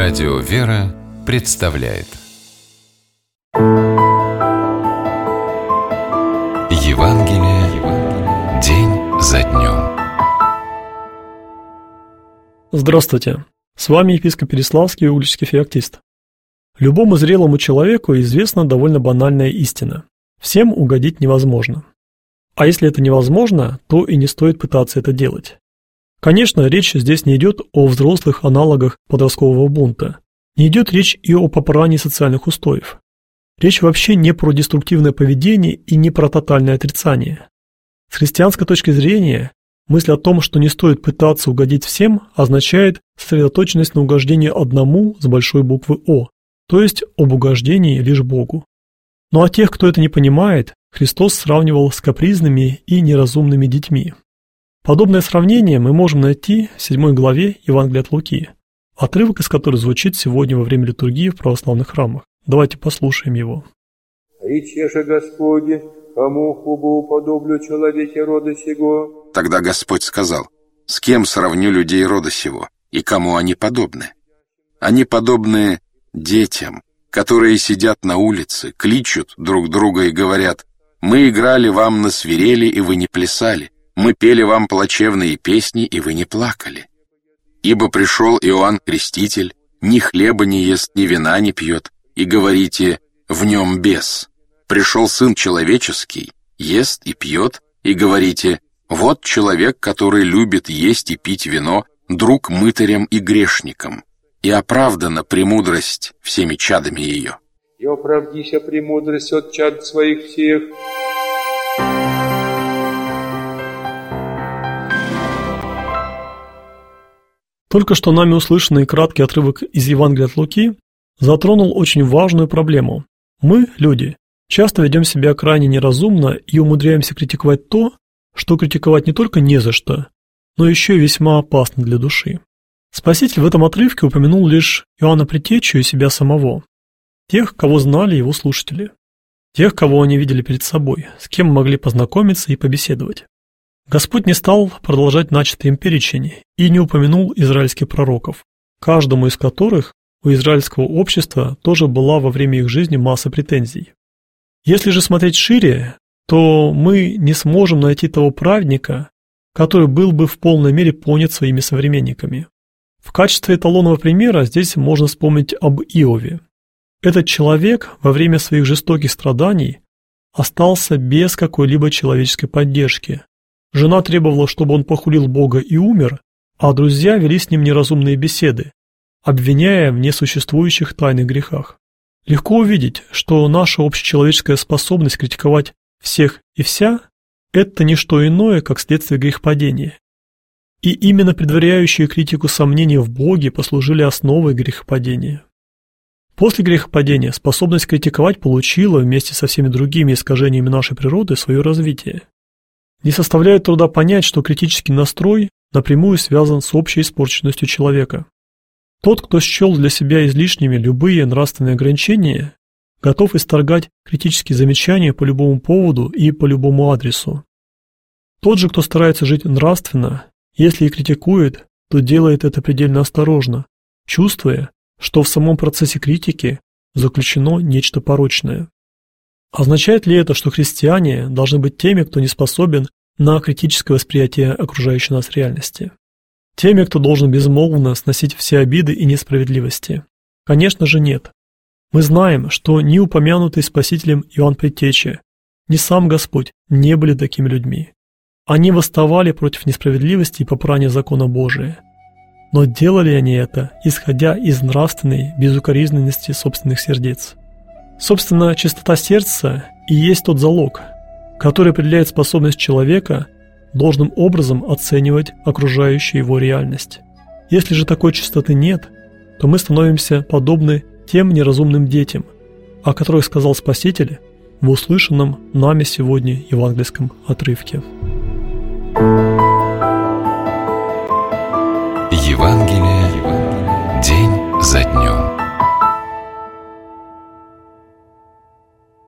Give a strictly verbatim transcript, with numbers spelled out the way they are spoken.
Радио «Вера» представляет Евангелие день за днем. Здравствуйте! С вами епископ Переславский, Угличский феоктист. Любому зрелому человеку известна довольно банальная истина. Всем угодить невозможно. А если это невозможно, то и не стоит пытаться это делать. Конечно, речь здесь не идет о взрослых аналогах подросткового бунта. Не идет речь и о попрании социальных устоев. Речь вообще не про деструктивное поведение и не про тотальное отрицание. С христианской точки зрения, мысль о том, что не стоит пытаться угодить всем, означает сосредоточенность на угождении одному с большой буквы «О», то есть об угождении лишь Богу. Ну а тех, кто это не понимает, Христос сравнивал с капризными и неразумными детьми. Подобное сравнение мы можем найти в седьмой главе Евангелия от Луки, отрывок из которой звучит сегодня во время литургии в православных храмах. Давайте послушаем его. «Рече же Господи, кому хубо уподоблю человеке рода сего?» Тогда Господь сказал: «С кем сравню людей рода сего, и кому они подобны? Они подобны детям, которые сидят на улице, кличут друг друга и говорят: мы играли вам на свирели, и вы не плясали, мы пели вам плачевные песни, и вы не плакали. Ибо пришел Иоанн Креститель, ни хлеба не ест, ни вина не пьет, и говорите: в нем бес. Пришел Сын Человеческий, ест и пьет, и говорите: вот человек, который любит есть и пить вино, друг мытарям и грешникам, и оправдана премудрость всеми чадами ее». «И оправдися премудрость от чад своих всех». Только что нами услышанный краткий отрывок из Евангелия от Луки затронул очень важную проблему. Мы, люди, часто ведем себя крайне неразумно и умудряемся критиковать то, что критиковать не только не за что, но еще и весьма опасно для души. Спаситель в этом отрывке упомянул лишь Иоанна Предтечу и себя самого, тех, кого знали его слушатели, тех, кого они видели перед собой, с кем могли познакомиться и побеседовать. Господь не стал продолжать начатый им перечень и не упомянул израильских пророков, каждому из которых у израильского общества тоже была во время их жизни масса претензий. Если же смотреть шире, то мы не сможем найти того праведника, который был бы в полной мере понят своими современниками. В качестве эталонного примера здесь можно вспомнить об Иове. Этот человек во время своих жестоких страданий остался без какой-либо человеческой поддержки. Жена требовала, чтобы он похулил Бога и умер, а друзья вели с ним неразумные беседы, обвиняя в несуществующих тайных грехах. Легко увидеть, что наша общечеловеческая способность критиковать всех и вся – это не что иное, как следствие грехопадения. И именно предваряющие критику сомнения в Боге послужили основой грехопадения. После грехопадения способность критиковать получила вместе со всеми другими искажениями нашей природы свое развитие. Не составляет труда понять, что критический настрой напрямую связан с общей испорченностью человека. Тот, кто счел для себя излишними любые нравственные ограничения, готов исторгать критические замечания по любому поводу и по любому адресу. Тот же, кто старается жить нравственно, если и критикует, то делает это предельно осторожно, чувствуя, что в самом процессе критики заключено нечто порочное. Означает ли это, что христиане должны быть теми, кто не способен на критическое восприятие окружающей нас реальности? Теми, кто должен безмолвно сносить все обиды и несправедливости? Конечно же нет. Мы знаем, что ни упомянутый Спасителем Иоанн Предтеча, ни сам Господь не были такими людьми. Они восставали против несправедливости и попрания закона Божия. Но делали они это, исходя из нравственной безукоризненности собственных сердец. Собственно, чистота сердца и есть тот залог, который определяет способность человека должным образом оценивать окружающую его реальность. Если же такой чистоты нет, то мы становимся подобны тем неразумным детям, о которых сказал Спаситель в услышанном нами сегодня евангельском отрывке. Евангелие день за днем.